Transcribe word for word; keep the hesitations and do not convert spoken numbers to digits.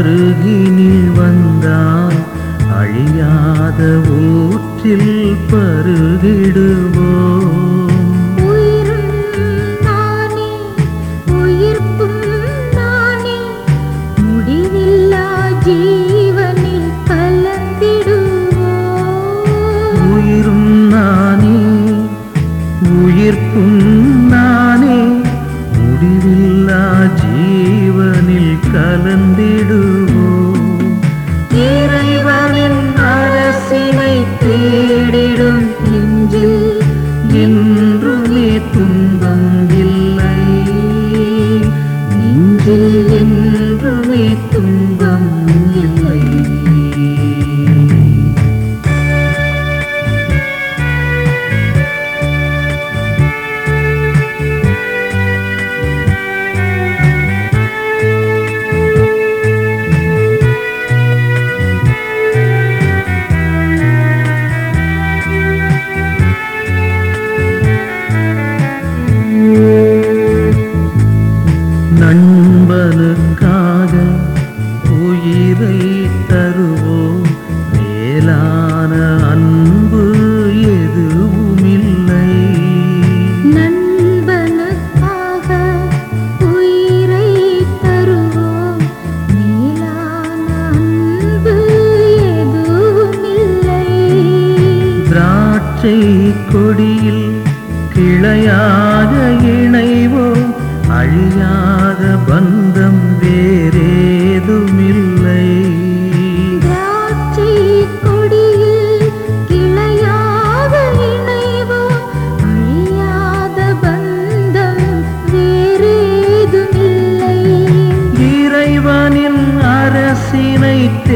அருகினில் வந்தால் அழியாத ஊற்றில் பருகிடுவோம். உயிரும் நானே உயிர்ப்பும் நானே முடிவில்லா ஜீவனில் கலந்திடுவோம். இறைவனின் அரசினை தேடிடும் நெஞ்சில் என்றுமே துன்பம் இல்லை. நெஞ்சில் என்றுமே துன்பம் இல்லை. நண்பனுக்காக உயிரை தருவோம். மேலான அன்பு எதுவுமில்லை. நண்பனுக்காக உயிரை தருவோம். மேலான அன்பு எதுவுமில்லை. திராட்சை கொடியில் கிளையாக இணைவோம். அழியாத பந்தம் வேறேதுமில்லை. திராட்சை கொடியில் கிளையாக இணைவோம். அழியாத பந்தம் வேறேதுமில்லை. இறைவனின் அரசினை